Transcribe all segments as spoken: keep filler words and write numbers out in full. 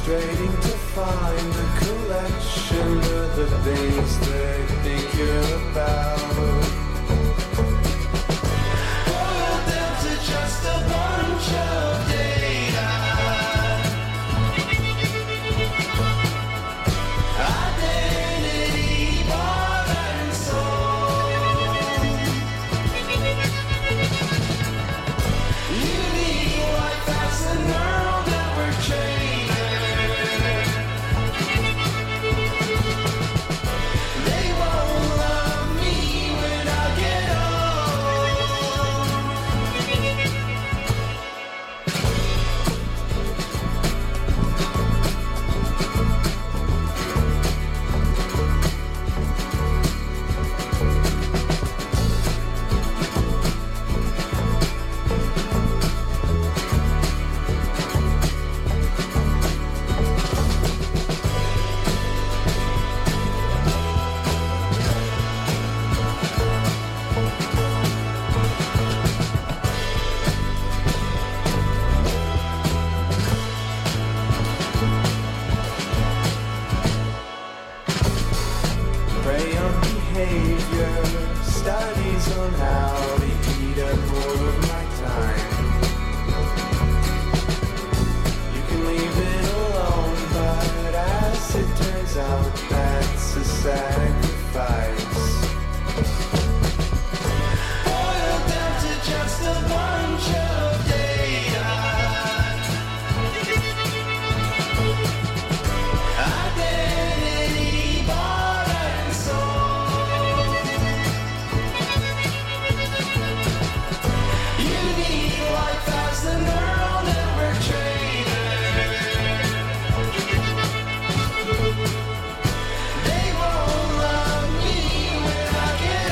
Frustrating to find a collection of the things they think you're about. Boiled down to just a bunch of data. Identity, bought and sold. Unique life, that's the neural network chain. They won't love me when I get old. Prey on behavior, studies on how to eat up more of my time. You can leave it alone, but as it turns out, that's a sacrifice. Boiled down to just a bunch of data. Identity, bought and sold. Unique life as the neural network trainer. They won't love me when I get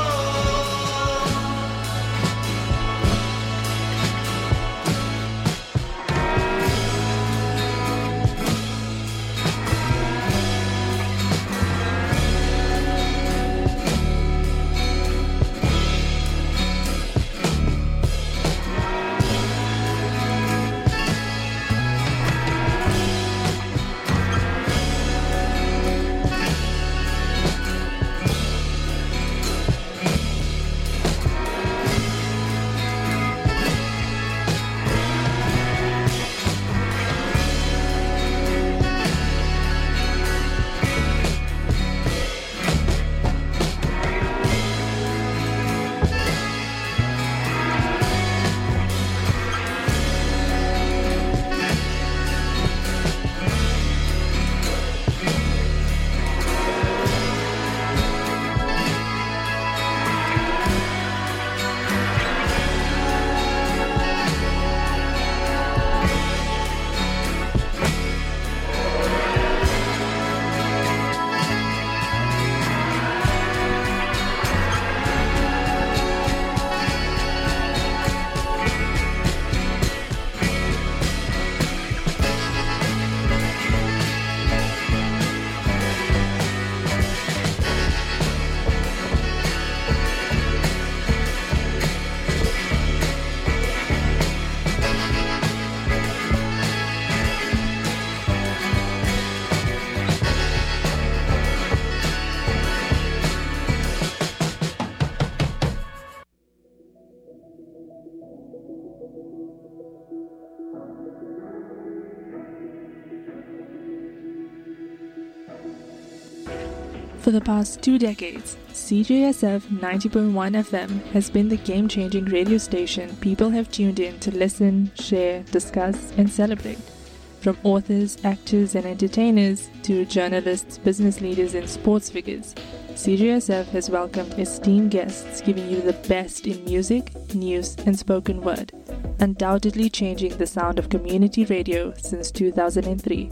For the past two decades, C J S F ninety point one F M has been the game-changing radio station people have tuned in to listen, share, discuss, and celebrate. From authors, actors, and entertainers to journalists, business leaders, and sports figures, C J S F has welcomed esteemed guests giving you the best in music, news, and spoken word, undoubtedly changing the sound of community radio since two thousand three.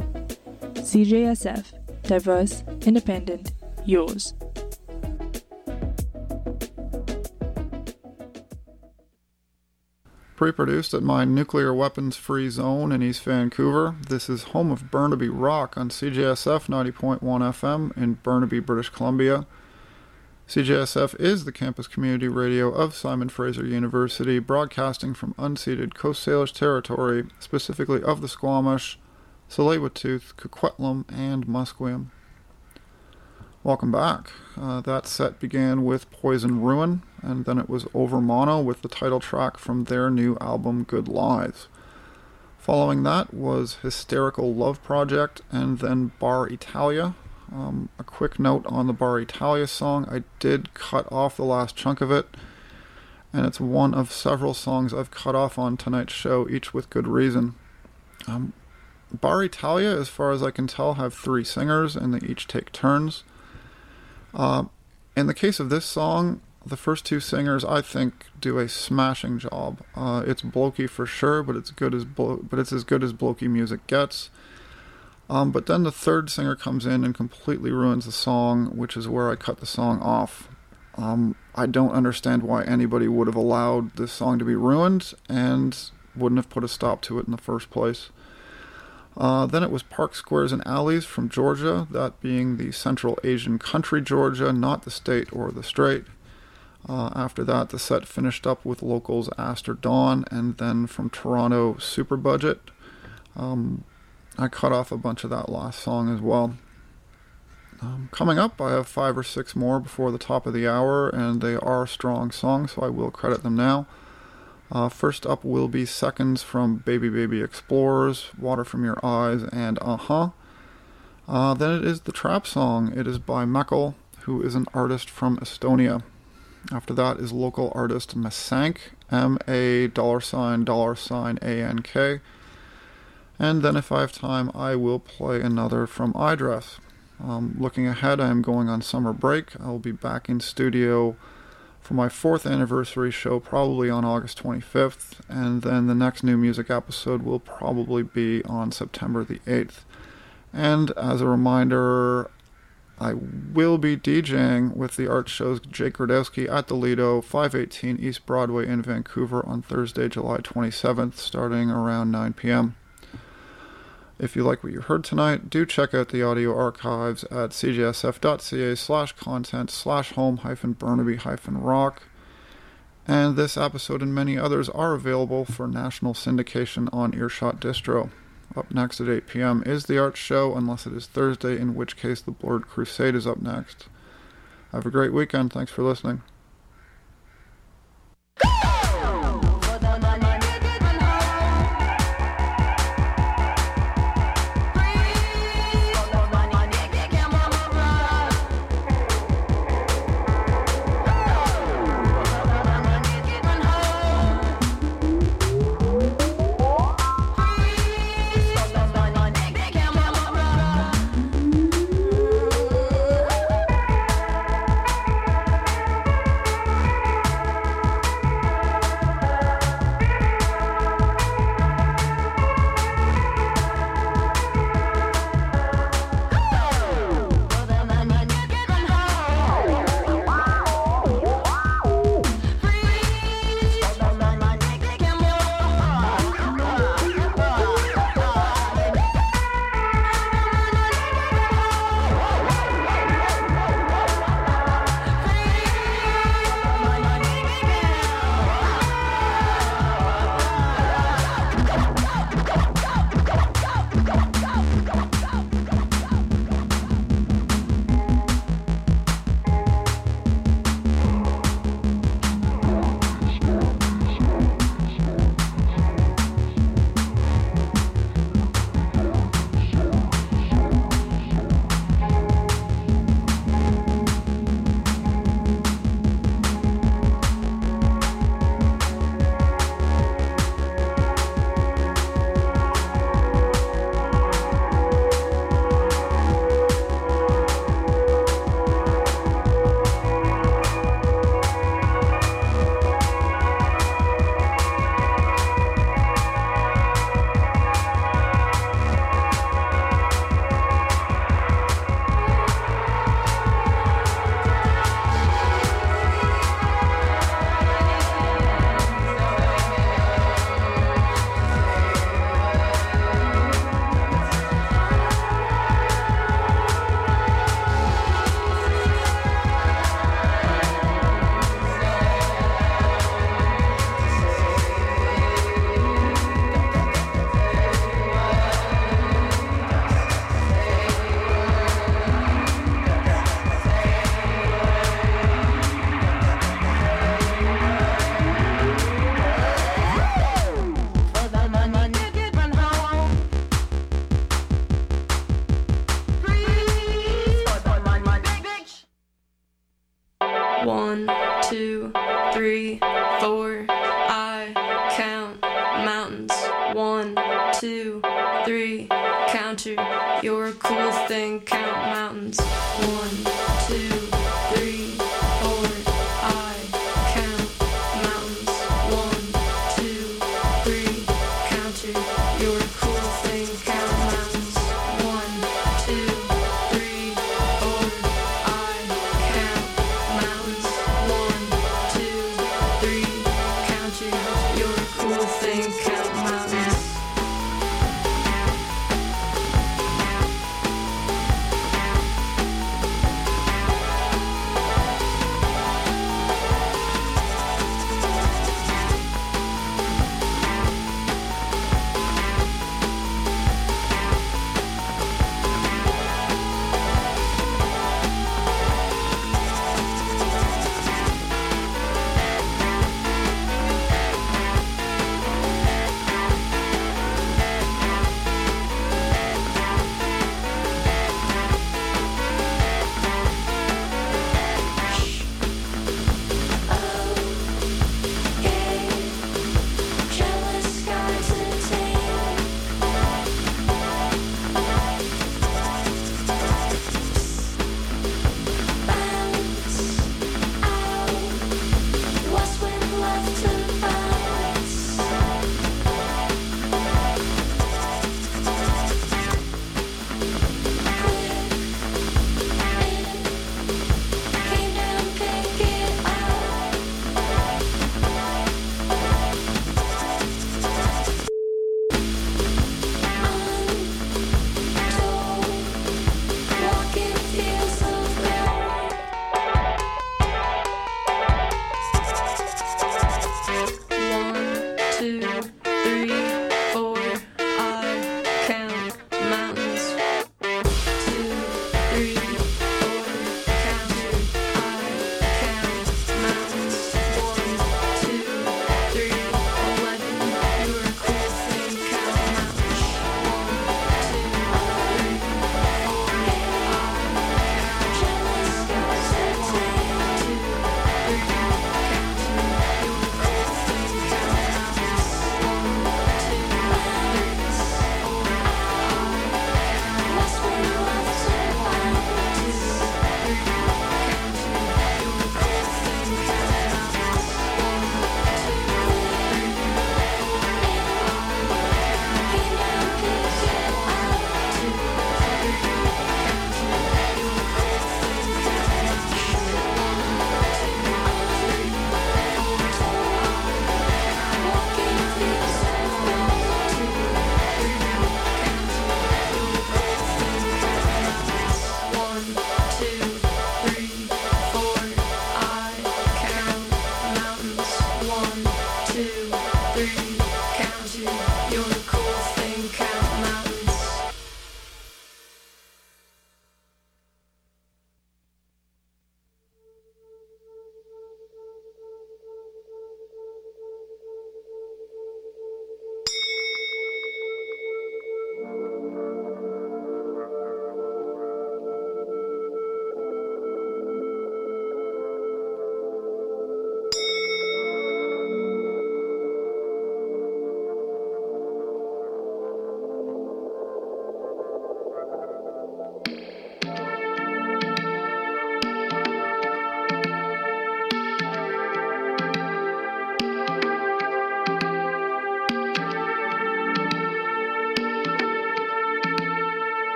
C J S F, diverse, independent, yours. Pre-produced at my nuclear weapons-free zone in East Vancouver, this is home of Burnaby Rock on C J S F ninety point one F M in Burnaby, British Columbia. C J S F is the campus community radio of Simon Fraser University, broadcasting from unceded Coast Salish territory, specifically of the Squamish, Tsleil-Waututh, Coquitlam, and Musqueam. Welcome back. Uh, that set began with Poison Ruin, and then it was Over Mono with the title track from their new album Good Lies. Following that was Hysterical Love Project, and then Bar Italia. Um, a quick note on the Bar Italia song, I did cut off the last chunk of it, and it's one of several songs I've cut off on tonight's show, each with good reason. Um, Bar Italia, as far as I can tell, have three singers, and they each take turns. Uh, in the case of this song, the first two singers, I think, do a smashing job. Uh, it's blokey for sure, but it's good as blo- but it's as good as blokey music gets. Um, but then the third singer comes in and completely ruins the song, which is where I cut the song off. Um, I don't understand why anybody would have allowed this song to be ruined and wouldn't have put a stop to it in the first place. Uh, then it was Park Squares and Alleys from Georgia, that being the Central Asian country Georgia, not the state or the strait. Uh, after that, the set finished up with locals Aster Dawn, and then from Toronto, Super Budget. Um, I cut off a bunch of that last song as well. Um, coming up, I have five or six more before the top of the hour, and they are strong songs, so I will credit them now. Uh, first up will be Seconds from Baby Baby Explorers, Water From Your Eyes, and Uh-Huh. Uh, then it is the trap song. It is by Mekkel, who is an artist from Estonia. After that is local artist Masank, M A dollar sign dollar sign A N K. And then if I have time, I will play another from iDress. Um, looking ahead, I am going on summer break. I will be back in studio for my fourth anniversary show, probably on August twenty-fifth, and then the next new music episode will probably be on September the eighth. And as a reminder, I will be DJing with the art show's Jake Radowski at the Lido, five eighteen East Broadway in Vancouver on Thursday, July twenty-seventh, starting around nine p.m. If you like what you heard tonight, do check out the audio archives at cjsf.ca slash content slash home hyphen Burnaby hyphen rock. And this episode and many others are available for national syndication on Earshot Distro. Up next at eight p.m. is The Art Show, unless it is Thursday, in which case The Blurred Crusade is up next. Have a great weekend. Thanks for listening. One, two, three, four. I count mountains. One, two, three. Counter, you're a cool thing. Count mountains. One, two, three, four. I count mountains. One, two, three. Counter, you're a cool thing. Count mountains. One, two, three, four. I count mountains. One, two, three. Counter, you're a cool thing. Count mountains.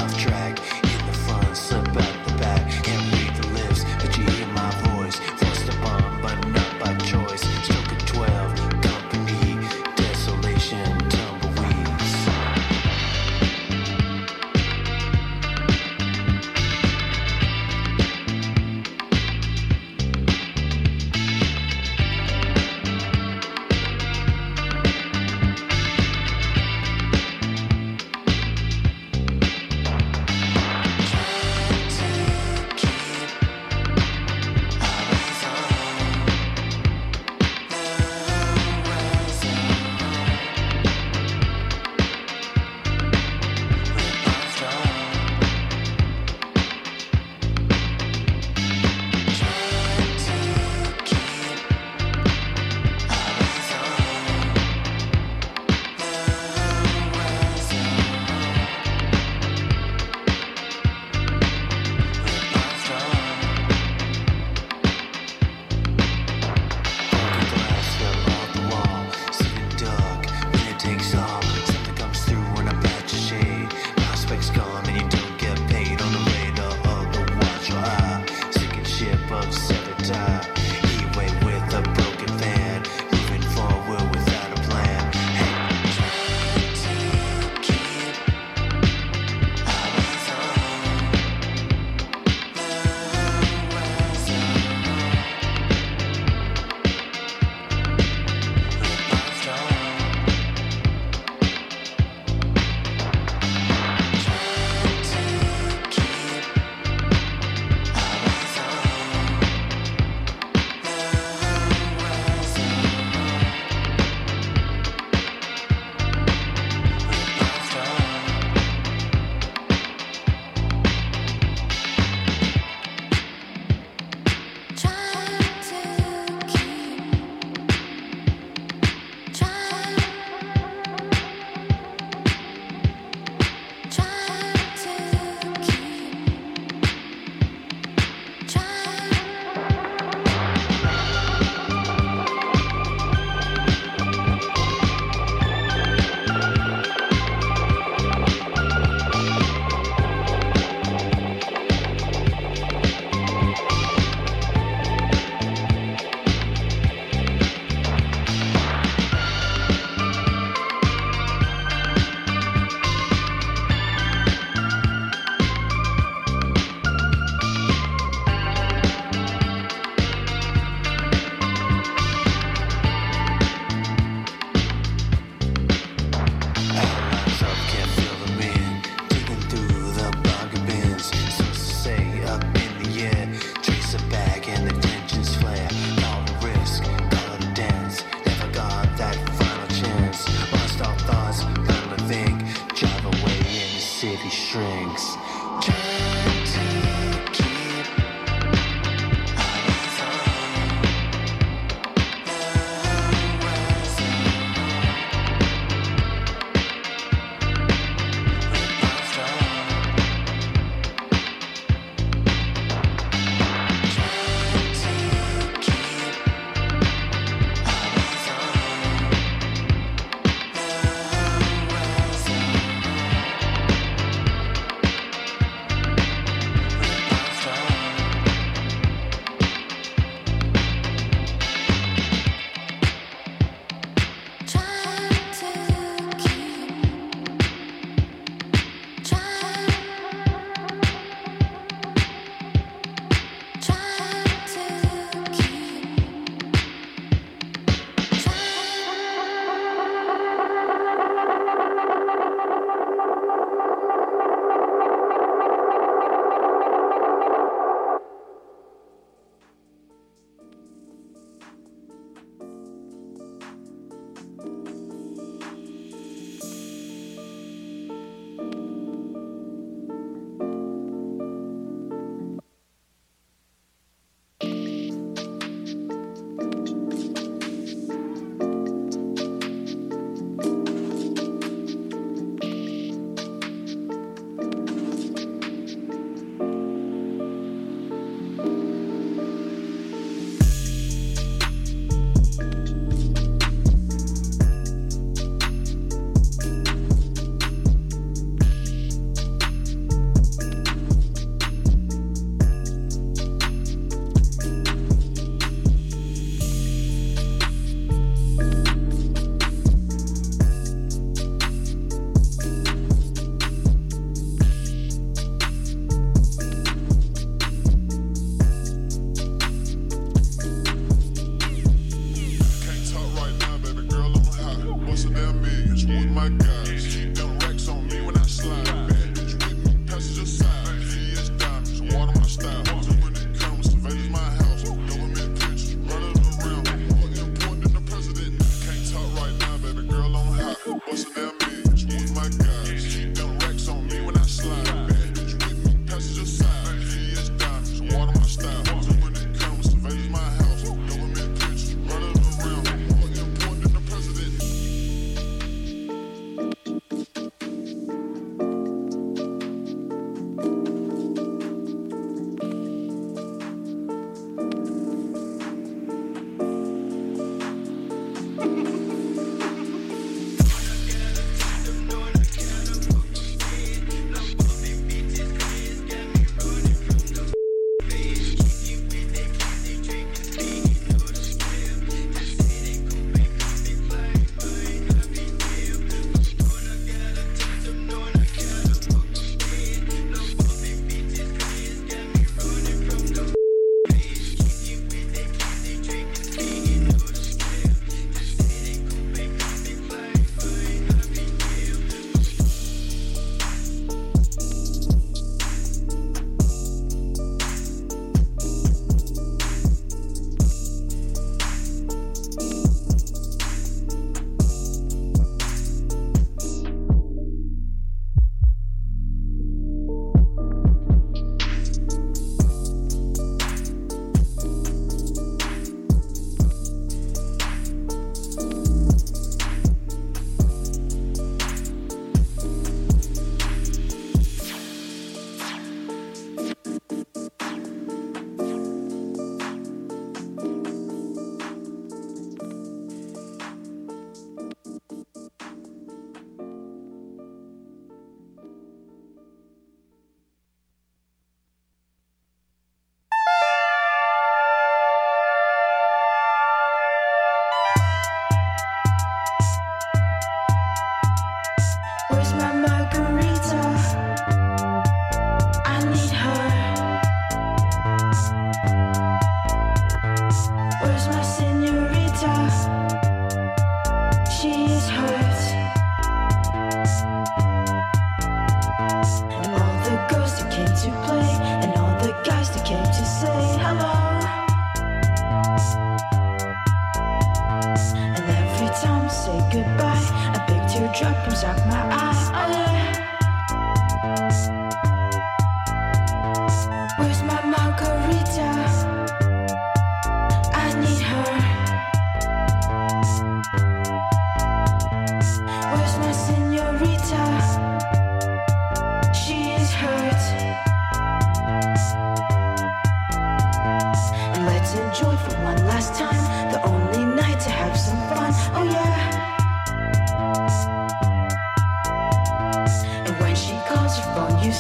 off track. In the front, slip out the back. Can't read the lips, but you hear my voice. Forced upon, but not by choice. Stroke at twelve, company, desolation, tumbleweeds.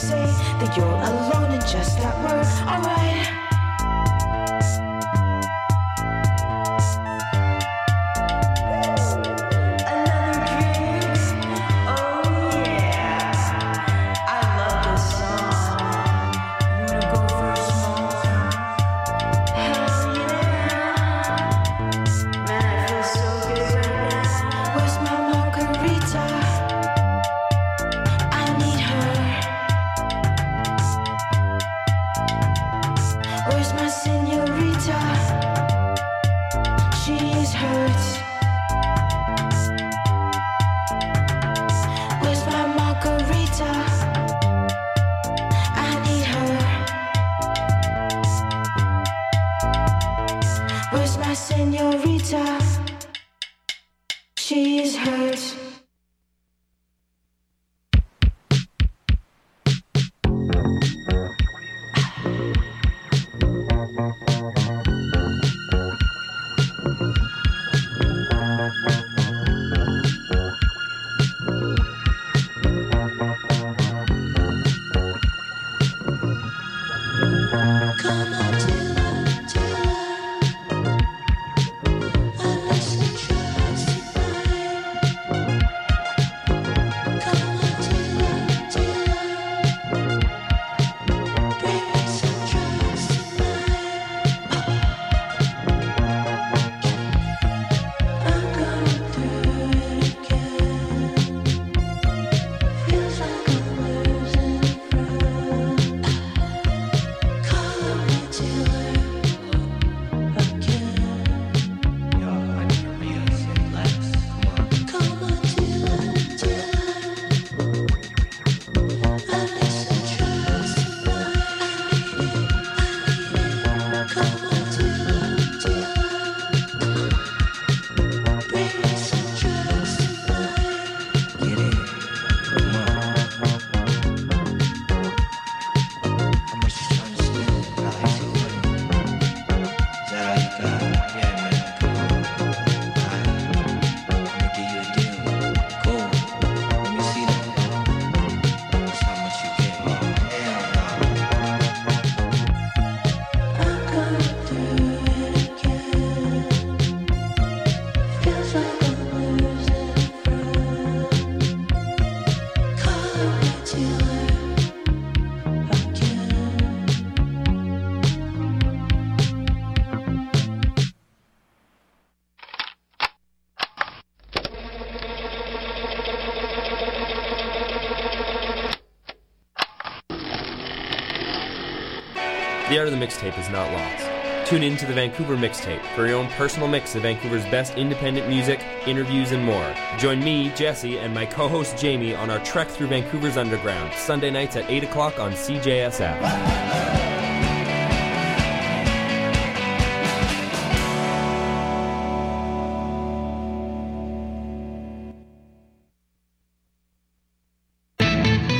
say that you're alone and just that word, alright. The art of the mixtape is not lost. Tune in to the Vancouver Mixtape for your own personal mix of Vancouver's best independent music, interviews, and more. Join me, Jesse, and my co-host Jamie on our trek through Vancouver's underground, Sunday nights at eight o'clock on C J S F.